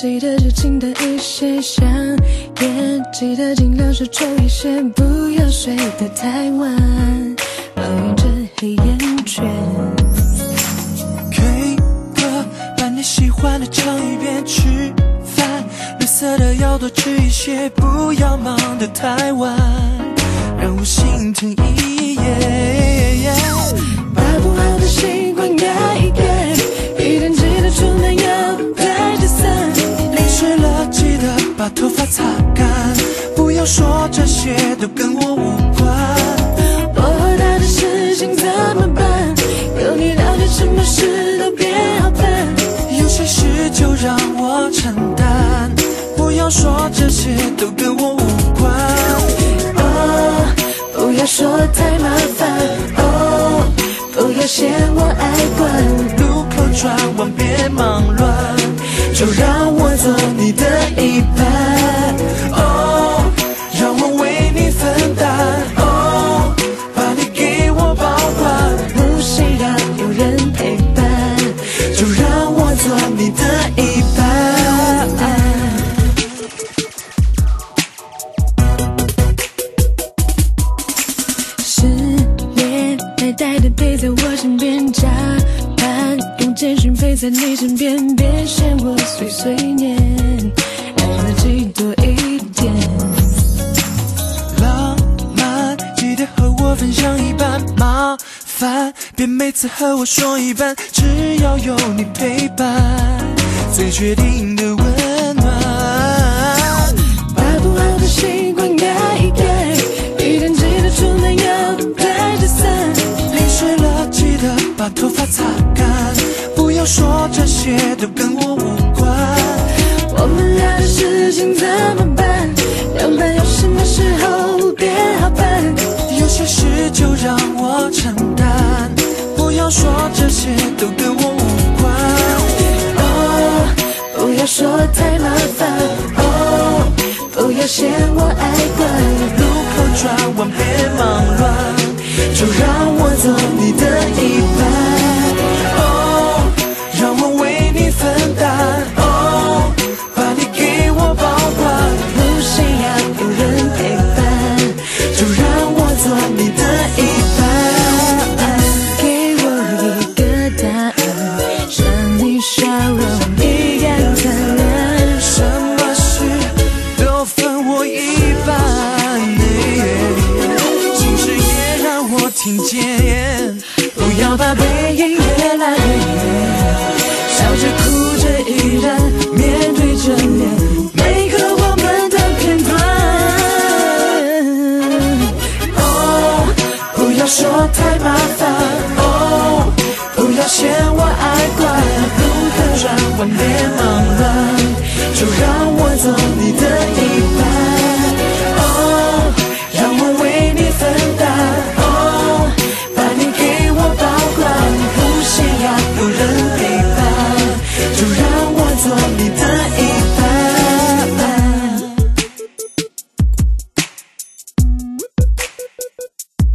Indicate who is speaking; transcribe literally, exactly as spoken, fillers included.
Speaker 1: 记得就轻淡一些，香烟记得尽量少抽一些，不要睡得太晚，抱怨着黑眼圈。
Speaker 2: K 歌把你喜欢的唱一遍，吃饭绿色的要多吃一些，不要忙得太晚，让我心疼一夜。
Speaker 1: 把不好的习惯改一改，一定记得出门要带着伞。
Speaker 2: 淋湿了记得把头发擦干，不要说这些都跟我无关。
Speaker 1: 我和他的事情怎么办？有你了解，什么事都变好办。
Speaker 2: 有些事就让我承担，不要说这些都跟我无关。
Speaker 1: 哦，不要说太麻烦。哦，不要嫌我爱管。
Speaker 2: 路口转弯别忙乱，就让我做你的一半。哦，让我为你分担。哦，把你给我保管，
Speaker 1: 不需要有人陪伴，
Speaker 2: 就让我做你的一半。
Speaker 1: 失恋呆呆的陪在我身边，加班用简讯陪在你身边，别嫌我碎碎念，爱了记多一点。
Speaker 2: 浪漫记得和我分享一半，麻烦别每次和我说一半，只要有你陪伴，最确定的温暖。
Speaker 1: 把不好的习惯改一改，一定记得出门要带着伞。
Speaker 2: 淋湿了记得把头发擦干，不要说这些都跟我无关。
Speaker 1: 我们俩的事情怎么办？两半有什么时候变好办？
Speaker 2: 有些事就让我承担，不要说这些都跟我无关。
Speaker 1: 哦，不要说太麻烦。哦，不要嫌我爱管。
Speaker 2: 路口转弯别忙乱，就让我做你的一半。哦，让我为你分担。哦，把你给我保管，
Speaker 1: 不需要有人陪伴，
Speaker 2: 就让我做你的一半。
Speaker 1: 给我一个答案，像你笑容一样灿烂。
Speaker 2: 什么事都分我一半，心事也让我听见，不要把背影越来越远，笑着哭着依然面对着面每个我们的片段。哦，不要说太麻烦。哦，不要嫌我爱管，路口转弯别忙